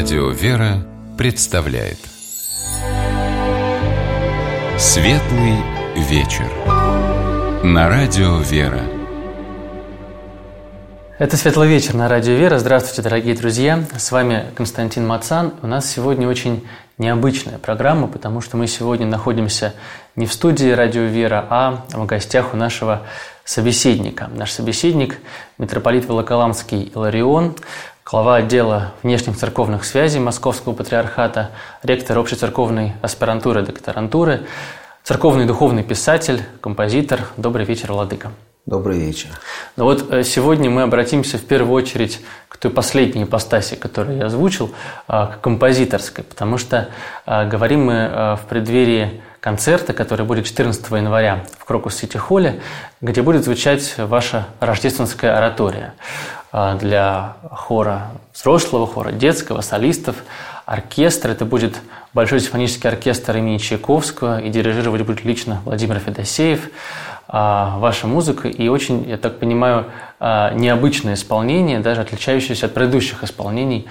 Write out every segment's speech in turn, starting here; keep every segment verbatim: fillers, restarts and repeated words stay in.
Радио «Вера» представляет Светлый вечер на Радио «Вера». Это «Светлый вечер» на Радио «Вера». Здравствуйте, дорогие друзья! С вами Константин Мацан. У нас сегодня очень необычная программа, потому что мы сегодня находимся не в студии Радио «Вера», а в гостях у нашего собеседника. Наш собеседник – митрополит Волоколамский Иларион, глава отдела внешних церковных связей Московского патриархата, ректор общецерковной аспирантуры и докторантуры, церковный духовный писатель, композитор. Добрый вечер, владыка. Добрый вечер. Ну вот сегодня мы обратимся в первую очередь к той последней ипостаси, которую я озвучил, к композиторской, потому что говорим мы в преддверии концерта, который будет четырнадцатого января в Крокус-Сити-холле, где будет звучать ваша рождественская оратория для хора взрослого, хора детского, солистов, оркестра. Это будет Большой симфонический оркестр имени Чайковского, и дирижировать будет лично Владимир Федосеев. Ваша музыка и очень, я так понимаю, необычное исполнение, даже отличающееся от предыдущих исполнений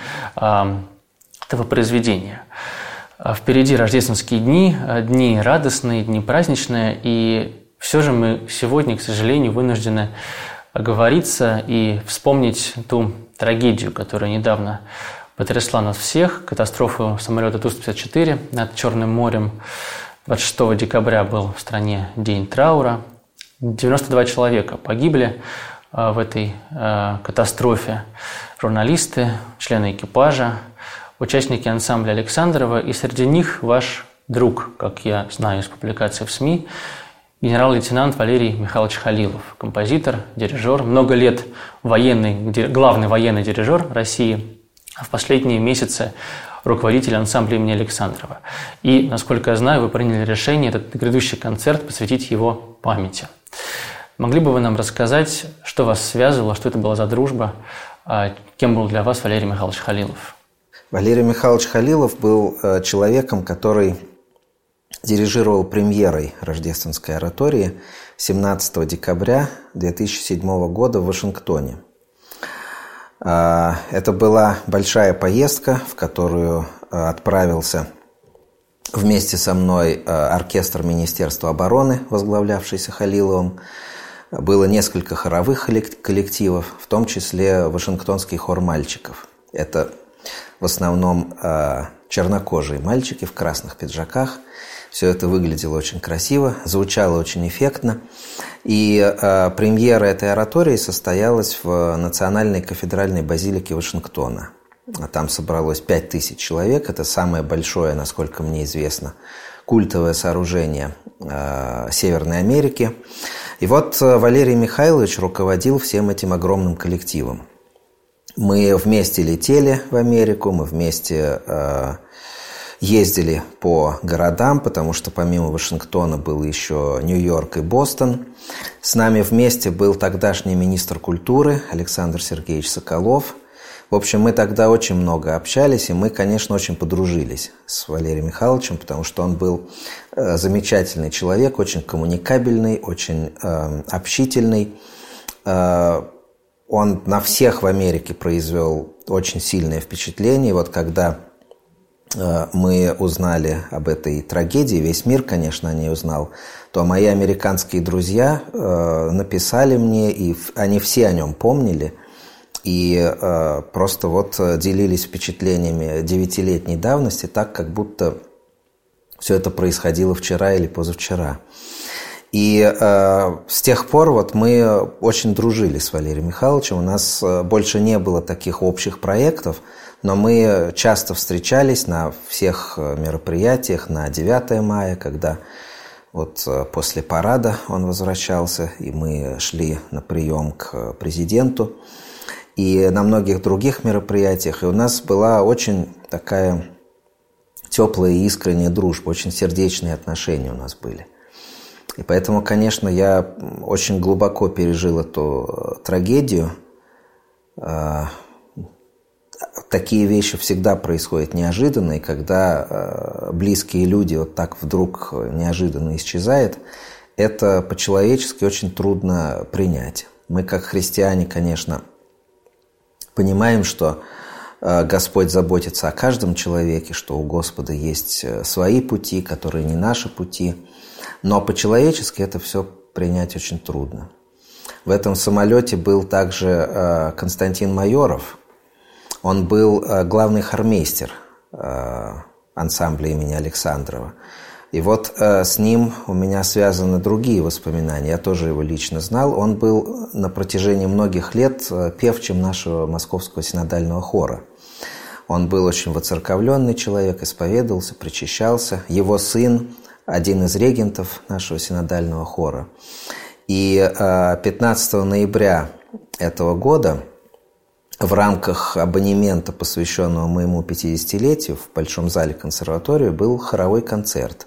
этого произведения. Впереди рождественские дни, дни радостные, дни праздничные, и все же мы сегодня, к сожалению, вынуждены оговориться и вспомнить ту трагедию, которая недавно потрясла нас всех, катастрофу самолета Ту сто пятьдесят четыре над Черным морем. двадцать шестого декабря был в стране день траура. девяносто два человека погибли в этой катастрофе. Журналисты, члены экипажа, участники ансамбля Александрова, и среди них ваш друг, как я знаю из публикаций в СМИ, генерал-лейтенант Валерий Михайлович Халилов, композитор, дирижер, много лет военный, главный военный дирижер России, а в последние месяцы руководитель ансамбля имени Александрова. И, насколько я знаю, вы приняли решение этот грядущий концерт посвятить его памяти. Могли бы вы нам рассказать, что вас связывало, что это была за дружба, кем был для вас Валерий Михайлович Халилов? Валерий Михайлович Халилов был человеком, который дирижировал премьерой рождественской оратории семнадцатого декабря две тысячи седьмого года в Вашингтоне. Это была большая поездка, в которую отправился вместе со мной оркестр Министерства обороны, возглавлявшийся Халиловым. Было несколько хоровых коллективов, в том числе Вашингтонский хор мальчиков. Это в основном чернокожие мальчики в красных пиджаках. Все это выглядело очень красиво, звучало очень эффектно. И э, премьера этой оратории состоялась в Национальной кафедральной базилике Вашингтона. Там собралось пять тысяч человек. Это самое большое, насколько мне известно, культовое сооружение э, Северной Америки. И вот Валерий Михайлович руководил всем этим огромным коллективом. Мы вместе летели в Америку, мы вместе э, ездили по городам, потому что помимо Вашингтона был еще Нью-Йорк и Бостон. С нами вместе был тогдашний министр культуры Александр Сергеевич Соколов. В общем, мы тогда очень много общались, и мы, конечно, очень подружились с Валерием Михайловичем, потому что он был э, замечательный человек, очень коммуникабельный, очень э, общительный. Э, он на всех в Америке произвел очень сильное впечатление. Вот когда мы узнали об этой трагедии, весь мир, конечно, о ней узнал, то мои американские друзья э, написали мне, и они все о нем помнили, и э, просто вот делились впечатлениями девятилетней давности, так, как будто все это происходило вчера или позавчера. И э, с тех пор вот мы очень дружили с Валерием Михайловичем, у нас больше не было таких общих проектов, но мы часто встречались на всех мероприятиях, на девятое мая, когда вот после парада он возвращался, и мы шли на прием к президенту, и на многих других мероприятиях. И у нас была очень такая теплая и искренняя дружба, очень сердечные отношения у нас были. И поэтому, конечно, я очень глубоко пережил эту трагедию. Такие вещи всегда происходят неожиданно, и когда э, близкие люди вот так вдруг неожиданно исчезают, это по-человечески очень трудно принять. Мы, как христиане, конечно, понимаем, что Господь заботится о каждом человеке, что у Господа есть свои пути, которые не наши пути. Но по-человечески это все принять очень трудно. В этом самолете был также Константин Майоров. Он был главный хормейстер ансамбля имени Александрова. И вот э, с ним у меня связаны другие воспоминания. Я тоже его лично знал. Он был на протяжении многих лет э, певчим нашего Московского синодального хора. Он был очень воцерковленный человек, исповедовался, причащался. Его сын – один из регентов нашего синодального хора. И э, пятнадцатого ноября этого года в рамках абонемента, посвященного моему пятидесятилетию, в Большом зале консерватории был хоровой концерт.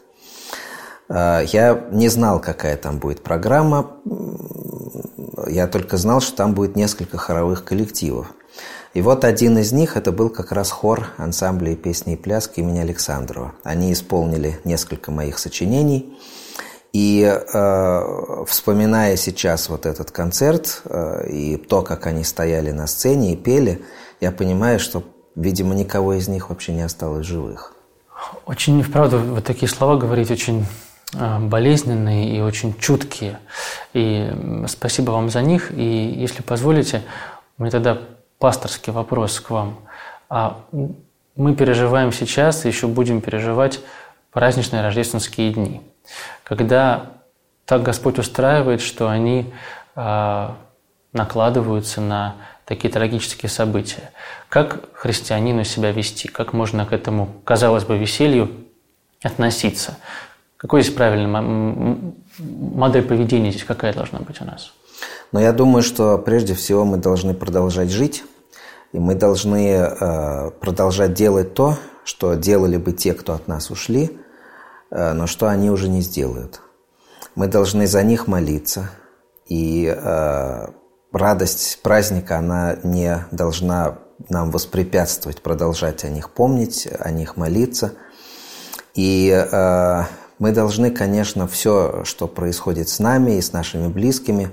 Я не знал, какая там будет программа, я только знал, что там будет несколько хоровых коллективов. И вот один из них, это был как раз хор ансамбля «Песни и пляски» имени Александрова. Они исполнили несколько моих сочинений. И э, вспоминая сейчас вот этот концерт э, и то, как они стояли на сцене и пели, я понимаю, что, видимо, никого из них вообще не осталось живых. Очень, вправду, вы такие слова говорите, очень болезненные и очень чуткие. И спасибо вам за них. И если позволите, у меня тогда пасторский вопрос к вам. А мы переживаем сейчас и еще будем переживать праздничные рождественские дни, когда так Господь устраивает, что они а, накладываются на такие трагические события. Как христианину себя вести? Как можно к этому, казалось бы, веселью относиться? Какой здесь правильная модель поведения здесь, какая должна быть у нас? Но я думаю, что прежде всего мы должны продолжать жить, и мы должны э, продолжать делать то, что делали бы те, кто от нас ушли, э, но что они уже не сделают. Мы должны за них молиться, и э, радость праздника, она не должна нам воспрепятствовать продолжать о них помнить, о них молиться. И э, мы должны, конечно, все, что происходит с нами и с нашими близкими,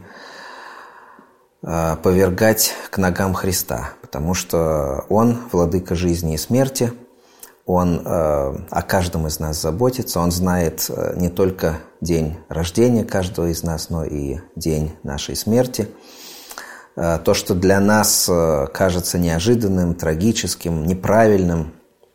повергать к ногам Христа, потому что Он – владыка жизни и смерти, Он о каждом из нас заботится, Он знает не только день рождения каждого из нас, но и день нашей смерти. То, что для нас кажется неожиданным, трагическим, неправильным,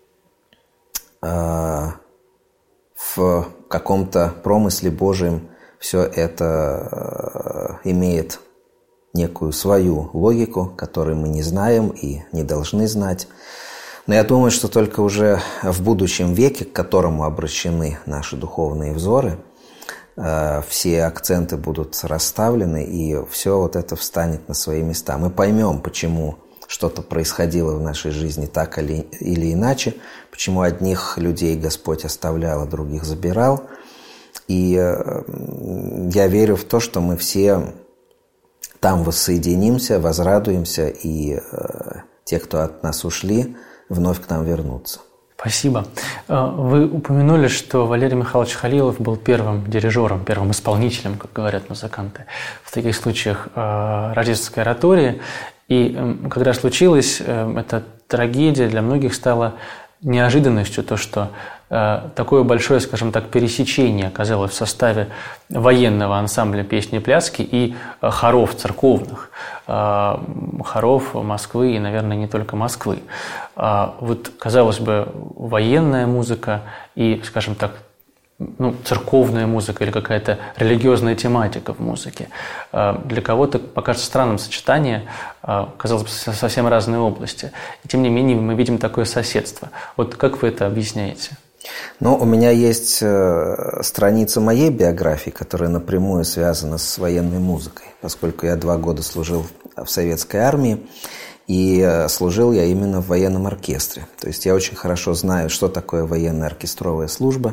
в каком-то промысле Божьем все это имеет некую свою логику, которую мы не знаем и не должны знать. Но я думаю, что только уже в будущем веке, к которому обращены наши духовные взоры, все акценты будут расставлены, и все вот это встанет на свои места. Мы поймем, почему что-то происходило в нашей жизни так или, или иначе, почему одних людей Господь оставлял, а других забирал. И я верю в то, что мы все там воссоединимся, возрадуемся, и те, кто от нас ушли, вновь к нам вернутся. Спасибо. Вы упомянули, что Валерий Михайлович Халилов был первым дирижером, первым исполнителем, как говорят музыканты, в таких случаях рождественской оратории. И когда случилась эта трагедия, для многих стало неожиданностью то, что такое большое, скажем так, пересечение оказалось в составе военного ансамбля «Песни и пляски» и хоров церковных, хоров Москвы и, наверное, не только Москвы. Вот, казалось бы, военная музыка и, скажем так, ну, церковная музыка или какая-то религиозная тематика в музыке. Для кого-то покажется странным сочетание, казалось бы, совсем разные области. И тем не менее мы видим такое соседство. Вот как вы это объясняете? Ну, у меня есть страница моей биографии, которая напрямую связана с военной музыкой, поскольку я два года служил в советской армии, и служил я именно в военном оркестре. То есть я очень хорошо знаю, что такое военная оркестровая служба.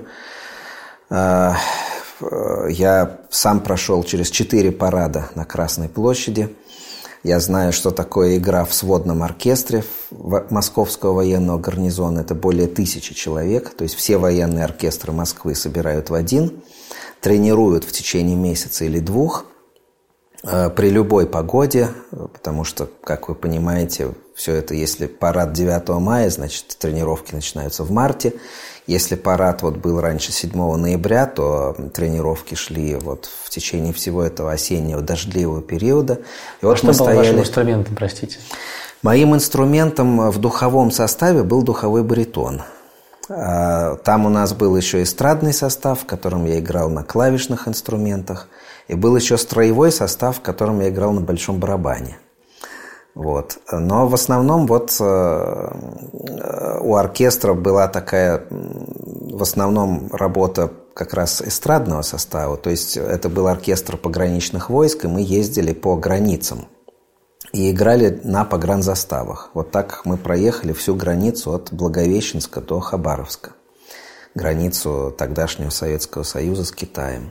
Я сам прошел через четыре парада на Красной площади. Я знаю, что такое игра в сводном оркестре Московского военного гарнизона. Это более тысячи человек. То есть все военные оркестры Москвы собирают в один, тренируют в течение месяца или двух. при любой погоде, потому что, как вы понимаете, все это, если парад девятого мая, значит, тренировки начинаются в марте. Если парад вот был раньше седьмого ноября, то тренировки шли вот в течение всего этого осеннего дождливого периода. И вот а что было стояли... вашим инструментом, простите? Моим инструментом в духовом составе был духовой баритон. Там у нас был еще эстрадный состав, в котором я играл на клавишных инструментах. И был еще строевой состав, в котором я играл на большом барабане. Вот. Но в основном вот у оркестра была такая, в основном, работа как раз эстрадного состава. То есть это был оркестр пограничных войск, и мы ездили по границам и играли на погранзаставах. Вот так мы проехали всю границу от Благовещенска до Хабаровска. Границу тогдашнего Советского Союза с Китаем.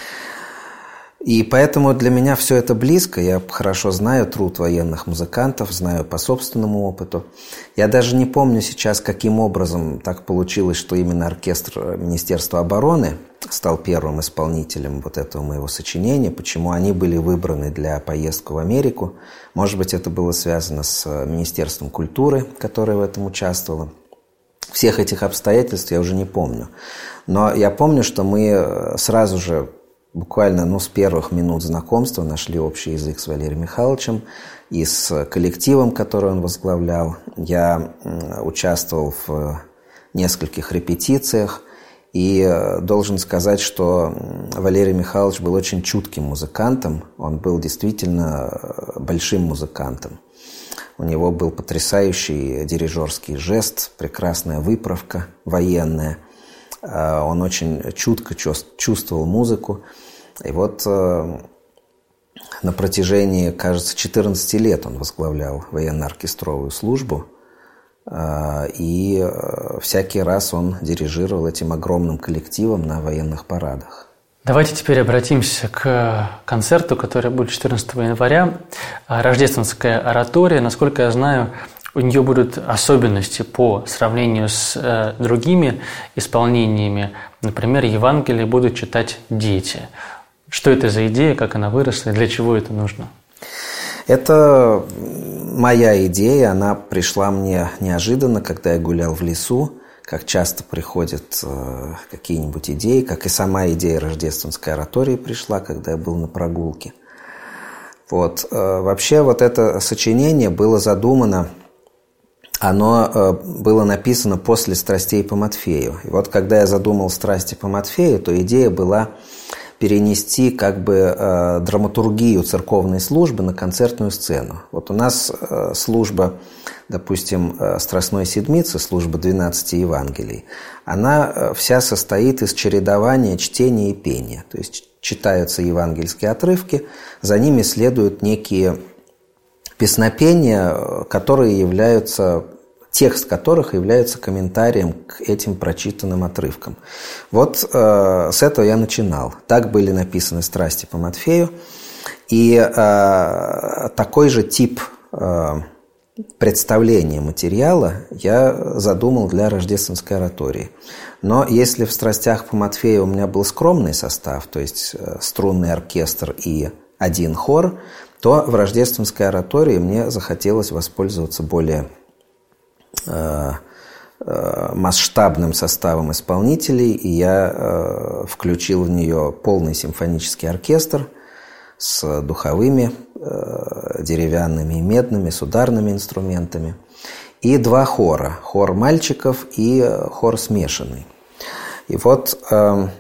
И поэтому для меня все это близко. Я хорошо знаю труд военных музыкантов, знаю по собственному опыту. Я даже не помню сейчас, каким образом так получилось, что именно оркестр Министерства обороны стал первым исполнителем вот этого моего сочинения, почему они были выбраны для поездки в Америку. Может быть, это было связано с Министерством культуры, которое в этом участвовало. Всех этих обстоятельств я уже не помню. Но я помню, что мы сразу же, буквально ну, с первых минут знакомства нашли общий язык с Валерием Михайловичем и с коллективом, который он возглавлял. Я участвовал в нескольких репетициях и должен сказать, что Валерий Михайлович был очень чутким музыкантом. Он был действительно большим музыкантом. У него был потрясающий дирижерский жест, прекрасная выправка военная. Он очень чутко чувствовал музыку. И вот на протяжении, кажется, четырнадцати лет он возглавлял военно-оркестровую службу. И всякий раз он дирижировал этим огромным коллективом на военных парадах. Давайте теперь обратимся к концерту, который будет четырнадцатого января. Рождественская оратория. Насколько я знаю, у нее будут особенности по сравнению с э, другими исполнениями. Например, Евангелие будут читать дети. Что это за идея, как она выросла и для чего это нужно? Это моя идея. Она пришла мне неожиданно, когда я гулял в лесу. Как часто приходят э, какие-нибудь идеи, как и сама идея рождественской оратории пришла, когда я был на прогулке. Вот. Э, вообще вот это сочинение было задумано. Оно было написано после «Страстей по Матфею». И вот когда я задумал «Страсти по Матфею», то идея была перенести как бы э, драматургию церковной службы на концертную сцену. Вот у нас э, служба, допустим, э, Страстной Седмицы, служба двенадцати Евангелий, она э, вся состоит из чередования чтения и пения. То есть читаются евангельские отрывки, за ними следуют некие песнопения, которые являются, текст которых является комментарием к этим прочитанным отрывкам. Вот э, с этого я начинал. Так были написаны «Страсти по Матфею». И э, такой же тип э, представления материала я задумал для рождественской оратории. Но если в «Страстях по Матфею» у меня был скромный состав, то есть э, струнный оркестр и один хор, то в рождественской оратории мне захотелось воспользоваться более э, э, масштабным составом исполнителей, и я э, включил в нее полный симфонический оркестр с духовыми, э, деревянными и медными, с ударными инструментами, и два хора, хор мальчиков и хор смешанный. И вот э,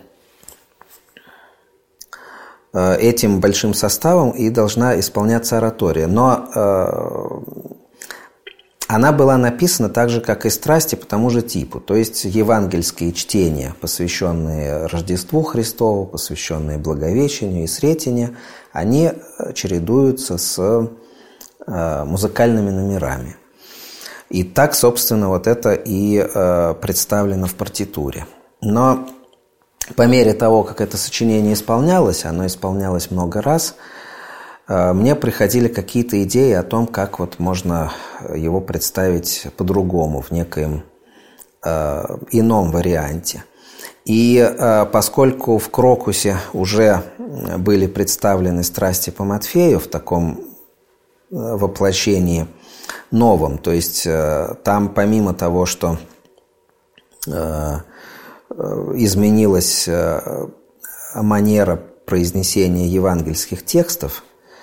этим большим составом и должна исполняться оратория. Но э, она была написана так же, как и «Страсти» по тому же типу. То есть евангельские чтения, посвященные Рождеству Христову, посвященные Благовещению и Сретению, они чередуются с э, музыкальными номерами. И так, собственно, вот это и э, представлено в партитуре. Но по мере того, как это сочинение исполнялось, оно исполнялось много раз, мне приходили какие-то идеи о том, как вот можно его представить по-другому, в некоем э, ином варианте. И поскольку в «Крокусе» уже были представлены страсти по Матфею в таком воплощении новом, то есть там помимо того, что изменилась манера произнесения евангельских текстов,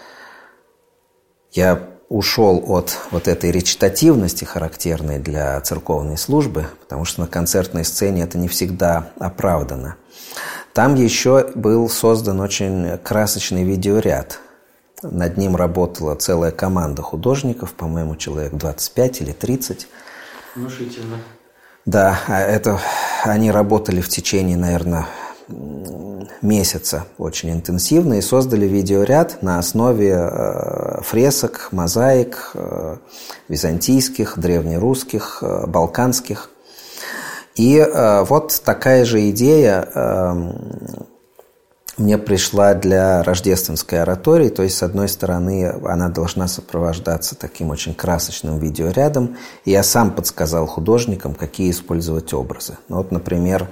я ушел от вот этой речитативности, характерной для церковной службы, потому что на концертной сцене это не всегда оправдано. Там еще был создан очень красочный видеоряд. Над ним работала целая команда художников, по-моему, человек двадцать пять или тридцать. Внушительно. Да, это они работали в течение, наверное, месяца очень интенсивно и создали видеоряд на основе фресок, мозаик византийских, древнерусских, балканских. И вот такая же идея мне пришла для рождественской оратории. То есть, с одной стороны, она должна сопровождаться таким очень красочным видеорядом. И я сам подсказал художникам, какие использовать образы. Ну, вот, например,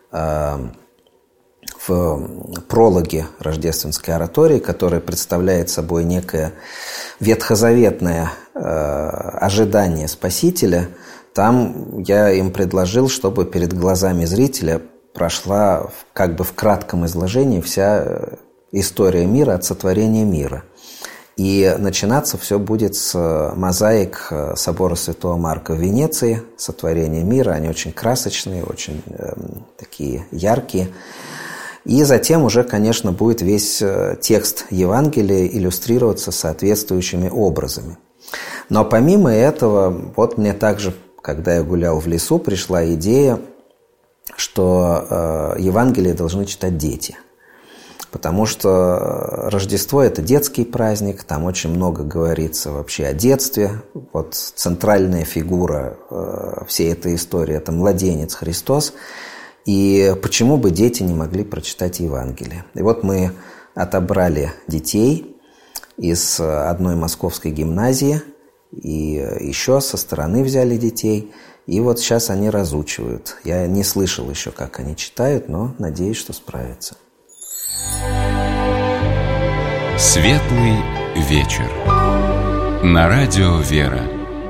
в прологе рождественской оратории, которая представляет собой некое ветхозаветное э, ожидание Спасителя, там я им предложил, чтобы перед глазами зрителя прошла как бы в кратком изложении вся история мира от сотворения мира. И начинаться все будет с мозаик собора Святого Марка в Венеции, сотворение мира. Они очень красочные, очень э, такие яркие. И затем уже, конечно, будет весь текст Евангелия иллюстрироваться соответствующими образами. Но помимо этого, вот мне также, когда я гулял в лесу, пришла идея, что Евангелие должны читать дети. Потому что Рождество – это детский праздник, там очень много говорится вообще о детстве. Вот центральная фигура всей этой истории – это младенец Христос. И почему бы дети не могли прочитать Евангелие? И вот мы отобрали детей из одной московской гимназии, и еще со стороны взяли детей, и вот сейчас они разучивают. Я не слышал еще, как они читают, но надеюсь, что справятся. Светлый вечер. На радио «Вера».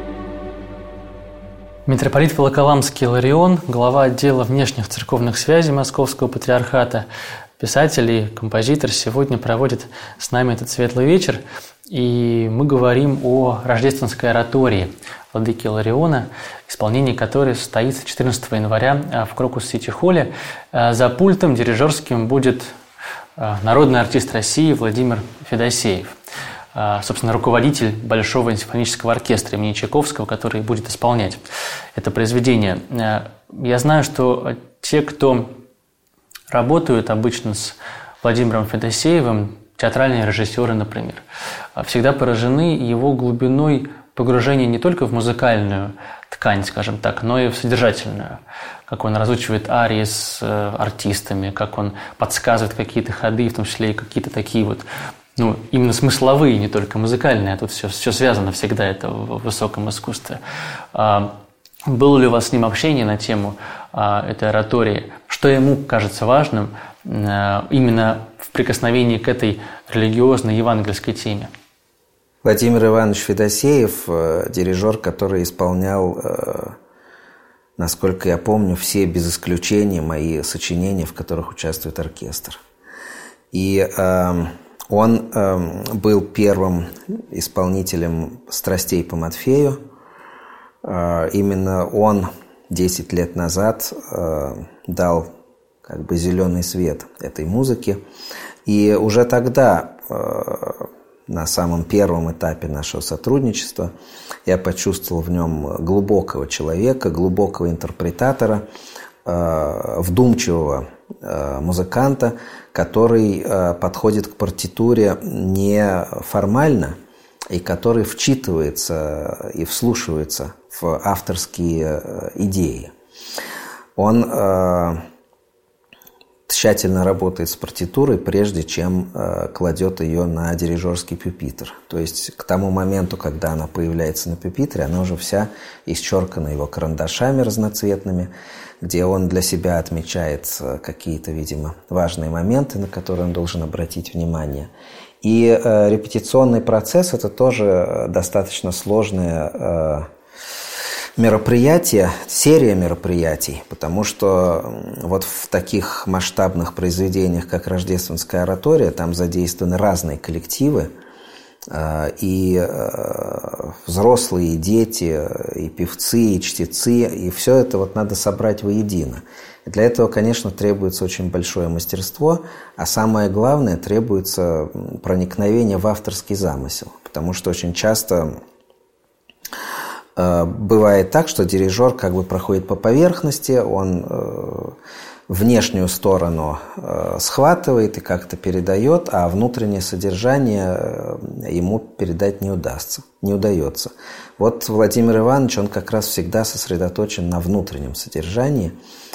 Митрополит Волоколамский Иларион, глава отдела внешних церковных связей Московского патриархата, писатель и композитор, сегодня проводит с нами этот светлый вечер. И мы говорим о рождественской оратории владыки Илариона, исполнение которой состоится четырнадцатого января в Крокус-Сити-холле. За пультом дирижерским будет народный артист России Владимир Федосеев. Собственно, руководитель Большого симфонического оркестра имени Чайковского, который будет исполнять это произведение. Я знаю, что те, кто работают обычно с Владимиром Федосеевым, театральные режиссеры, например, всегда поражены его глубиной погружения не только в музыкальную ткань, скажем так, но и в содержательную. Как он разучивает арии с артистами, как он подсказывает какие-то ходы, в том числе и какие-то такие вот, ну, именно смысловые, не только музыкальные, а тут все, все связано всегда, это в высоком искусстве. Было ли у вас с ним общение на тему этой оратории? Что ему кажется важным именно в прикосновении к этой религиозной евангельской теме? Владимир Иванович Федосеев – дирижер, который исполнял, насколько я помню, все без исключения мои сочинения, в которых участвует оркестр. И он э, был первым исполнителем «Страстей по Матфею». Э, именно он десять лет назад э, дал как бы зеленый свет этой музыке. И уже тогда, э, на самом первом этапе нашего сотрудничества, я почувствовал в нем глубокого человека, глубокого интерпретатора, э, вдумчивого э, музыканта, который э, подходит к партитуре не формально и который вчитывается и вслушивается в авторские э, идеи. Он э, тщательно работает с партитурой, прежде чем э, кладет ее на дирижерский пюпитр. То есть к тому моменту, когда она появляется на пюпитре, она уже вся исчеркана его карандашами разноцветными, где он для себя отмечает какие-то, видимо, важные моменты, на которые он должен обратить внимание. И э, репетиционный процесс – это тоже достаточно сложное э, мероприятие, серия мероприятий, потому что вот в таких масштабных произведениях, как «Рождественская оратория», там задействованы разные коллективы, и взрослые, и дети, и певцы, и чтецы, и все это вот надо собрать воедино. И для этого, конечно, требуется очень большое мастерство, а самое главное, требуется проникновение в авторский замысел, потому что очень часто бывает так, что дирижер как бы проходит по поверхности, он внешнюю сторону схватывает и как-то передает, а внутреннее содержание ему передать не удастся, не удается. Вот Владимир Иванович, он как раз всегда сосредоточен на внутреннем содержании,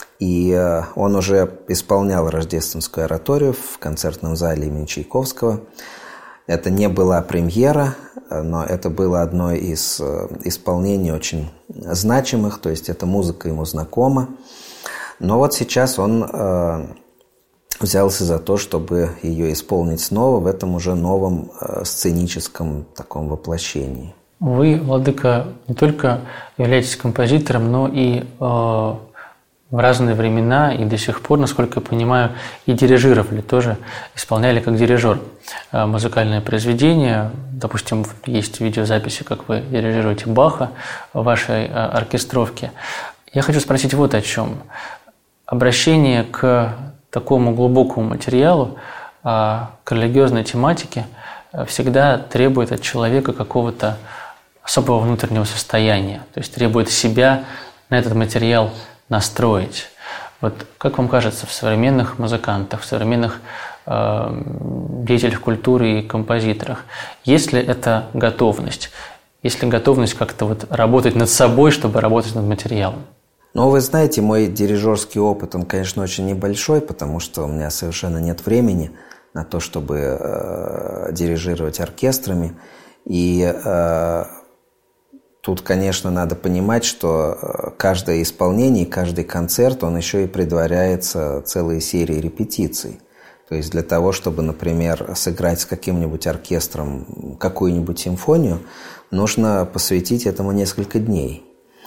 и он уже исполнял рождественскую ораторию в концертном зале имени Чайковского. Это не была премьера, но это было одно из исполнений очень значимых, то есть эта музыка ему знакома. Но вот сейчас он э, взялся за то, чтобы ее исполнить снова в этом уже новом э, сценическом таком воплощении. Вы, владыка, не только являетесь композитором, но и э, в разные времена и до сих пор, насколько я понимаю, и дирижировали тоже, исполняли как дирижер э, музыкальное произведение. Допустим, есть видеозаписи, как вы дирижируете Баха в вашей э, оркестровке. Я хочу спросить вот о чем. Обращение к такому глубокому материалу, к религиозной тематике всегда требует от человека какого-то особого внутреннего состояния, то есть требует себя на этот материал настроить. Вот как вам кажется, в современных музыкантах, в современных э, деятелях культуры и композиторах, есть ли эта готовность, есть ли готовность как-то вот работать над собой, чтобы работать над материалом? Ну, вы знаете, мой дирижерский опыт, он, конечно, очень небольшой, потому что у меня совершенно нет времени на то, чтобы э, дирижировать оркестрами. И э, тут, конечно, надо понимать, что каждое исполнение, каждый концерт, он еще и предваряется целой серией репетиций. То есть для того, чтобы, например, сыграть с каким-нибудь оркестром какую-нибудь симфонию, нужно посвятить этому несколько дней.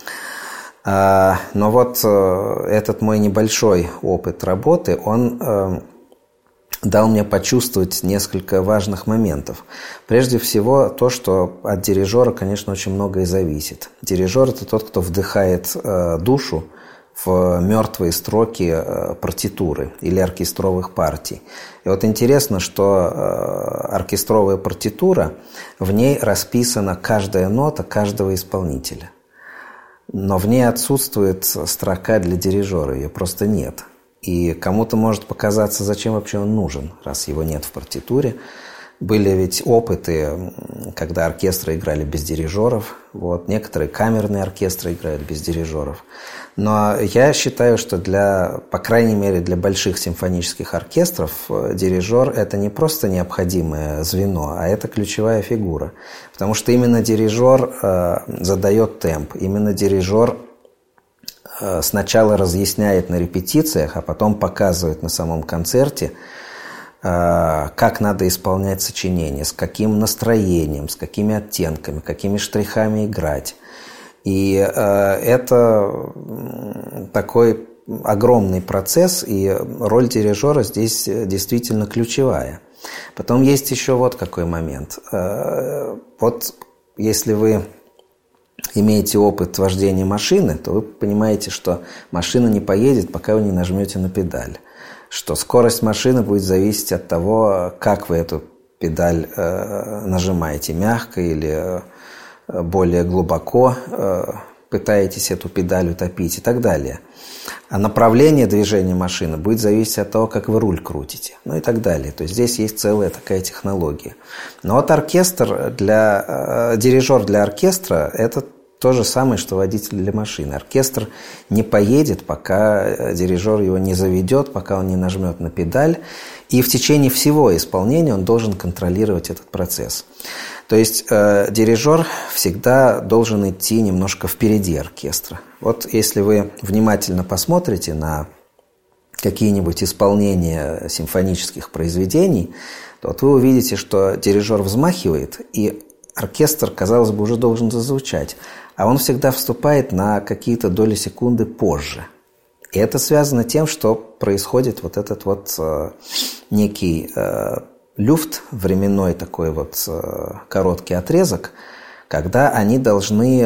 Но вот этот мой небольшой опыт работы, он дал мне почувствовать несколько важных моментов. Прежде всего, то, что от дирижера, конечно, очень многое зависит. Дирижер – это тот, кто вдыхает душу в мертвые строки партитуры или оркестровых партий. И вот интересно, что оркестровая партитура, в ней расписана каждая нота каждого исполнителя. Но в ней отсутствует строка для дирижера, ее просто нет. И кому-то может показаться, зачем вообще он нужен, раз его нет в партитуре. Были ведь опыты, когда оркестры играли без дирижеров, вот, некоторые камерные оркестры играют без дирижеров. Но я считаю, что для, по крайней мере, для больших симфонических оркестров дирижер – это не просто необходимое звено, а это ключевая фигура. Потому что именно дирижер э, задает темп, именно дирижер э, сначала разъясняет на репетициях, а потом показывает на самом концерте, э, как надо исполнять сочинение, с каким настроением, с какими оттенками, какими штрихами играть. И э, это такой огромный процесс, и роль дирижера здесь действительно ключевая. Потом есть еще вот какой момент. Э, вот если вы имеете опыт вождения машины, то вы понимаете, что машина не поедет, пока вы не нажмете на педаль. Что скорость машины будет зависеть от того, как вы эту педаль э, нажимаете, мягко или более глубоко э, пытаетесь эту педаль утопить и так далее. А направление движения машины будет зависеть от того, как вы руль крутите, ну и так далее. То есть здесь есть целая такая технология. Но вот оркестр для, э, дирижер для оркестра – это то же самое, что водитель для машины. Оркестр не поедет, пока дирижер его не заведет, пока он не нажмет на педаль. И в течение всего исполнения он должен контролировать этот процесс. То есть э, дирижер всегда должен идти немножко впереди оркестра. Вот если вы внимательно посмотрите на какие-нибудь исполнения симфонических произведений, то вот вы увидите, что дирижер взмахивает, и оркестр, казалось бы, уже должен зазвучать, а он всегда вступает на какие-то доли секунды позже. И это связано с тем, что происходит вот этот вот э, некий э, люфт, временной такой вот э, короткий отрезок, когда они должны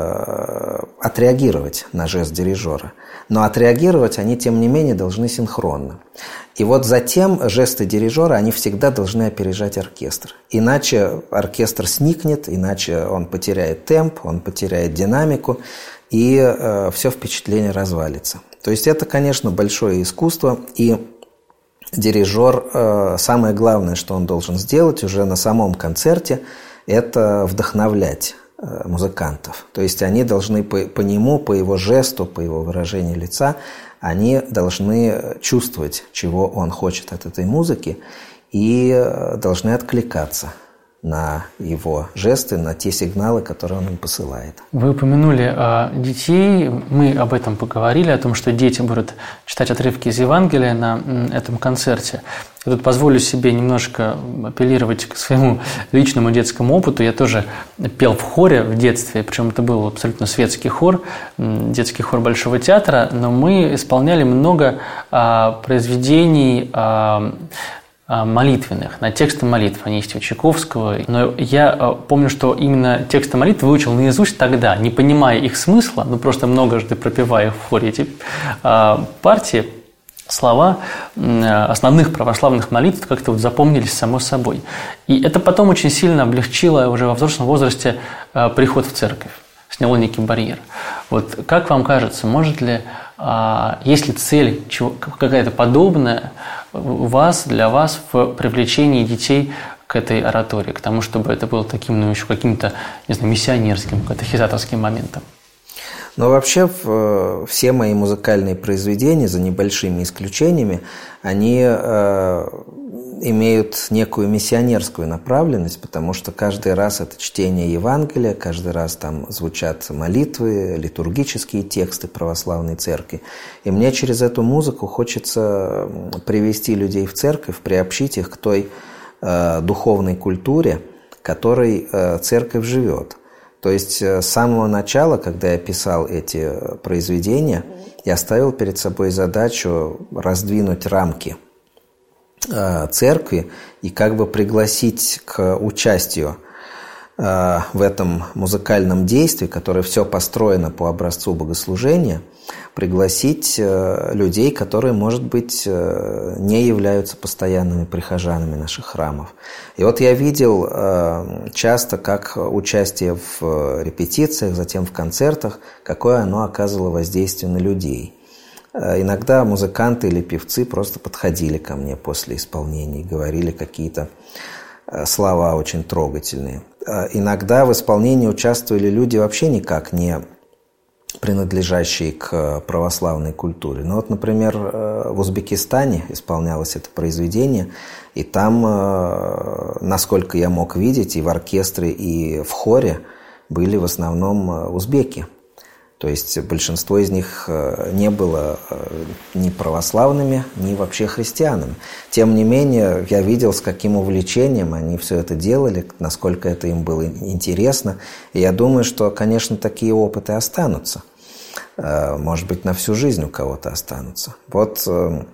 э, отреагировать на жест дирижера. Но отреагировать они, тем не менее, должны синхронно. И вот затем жесты дирижера, они всегда должны опережать оркестр. Иначе оркестр сникнет, иначе он потеряет темп, он потеряет динамику, и э, все впечатление развалится. То есть это, конечно, большое искусство, и дирижер, э, самое главное, что он должен сделать уже на самом концерте, это вдохновлять э, музыкантов. То есть они должны по, по нему, по его жесту, по его выражению лица, они должны чувствовать, чего он хочет от этой музыки, и э, должны откликаться на его жесты, на те сигналы, которые он им посылает. Вы упомянули э, детей, мы об этом поговорили, о том, что дети будут читать отрывки из Евангелия на э, этом концерте. Я тут позволю себе немножко апеллировать к своему личному детскому опыту. Я тоже пел в хоре в детстве, причем это был абсолютно светский хор, детский хор Большого театра, но мы исполняли много э, произведений э, молитвенных, на тексты молитв. Они есть у Чайковского. Но я помню, что именно тексты молитв выучил наизусть тогда, не понимая их смысла, но просто многожды пропевая в хоре эти партии, слова основных православных молитв как-то вот запомнились само собой. И это потом очень сильно облегчило уже во взрослом возрасте приход в церковь, сняло некий барьер. Вот как вам кажется, может ли, есть ли цель какая-то подобная у вас, для вас в привлечении детей к этой оратории, к тому, чтобы это было таким, ну, еще каким-то, не знаю, миссионерским, катехизаторским моментом? Но вообще все мои музыкальные произведения, за небольшими исключениями, они э, имеют некую миссионерскую направленность, потому что каждый раз это чтение Евангелия, каждый раз там звучат молитвы, литургические тексты православной церкви. И мне через эту музыку хочется привести людей в церковь, приобщить их к той э, духовной культуре, которой э, церковь живет. То есть с самого начала, когда я писал эти произведения, я ставил перед собой задачу раздвинуть рамки церкви и как бы пригласить к участию в этом музыкальном действии, которое все построено по образцу богослужения, пригласить людей, которые, может быть, не являются постоянными прихожанами наших храмов. И вот я видел часто, как участие в репетициях, затем в концертах, какое оно оказывало воздействие на людей. Иногда музыканты или певцы просто подходили ко мне после исполнения и говорили какие-то слова очень трогательные. Иногда в исполнении участвовали люди вообще никак не принадлежащие к православной культуре. Ну вот, например, в Узбекистане исполнялось это произведение, и там, насколько я мог видеть, и в оркестре, и в хоре были в основном узбеки. То есть большинство из них не было ни православными, ни вообще христианами. Тем не менее, я видел, с каким увлечением они все это делали, насколько это им было интересно. И я думаю, что, конечно, такие опыты останутся. Может быть, на всю жизнь у кого-то останутся. Вот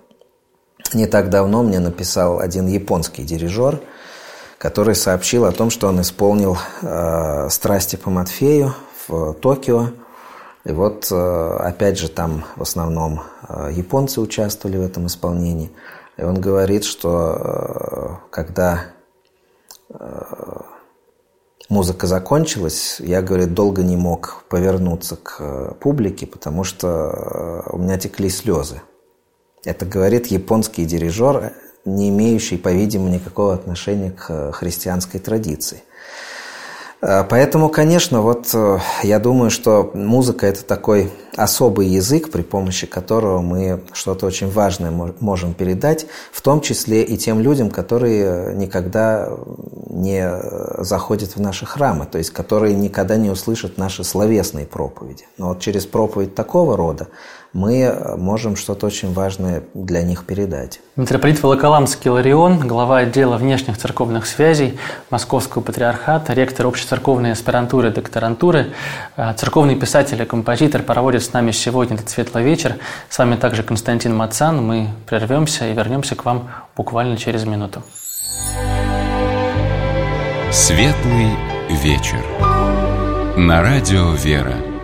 не так давно мне написал один японский дирижер, который сообщил о том, что он исполнил «Страсти по Матфею» в Токио. И вот, опять же, там в основном японцы участвовали в этом исполнении. И он говорит, что когда музыка закончилась, я, говорит, долго не мог повернуться к публике, потому что у меня текли слезы. Это говорит японский дирижер, не имеющий, по-видимому, никакого отношения к христианской традиции. Поэтому, конечно, вот я думаю, что музыка – это такой особый язык, при помощи которого мы что-то очень важное можем передать, в том числе и тем людям, которые никогда не заходят в наши храмы, то есть которые никогда не услышат наши словесные проповеди. Но вот через проповедь такого рода мы можем что-то очень важное для них передать. Митрополит Волоколамский Иларион, глава отдела внешних церковных связей Московского патриархата, ректор общецерковной аспирантуры, докторантуры, церковный писатель и композитор проводит с нами сегодня этот светлый вечер. С вами также Константин Мацан. Мы прервемся и вернемся к вам буквально через минуту. Светлый вечер. На радио «Вера».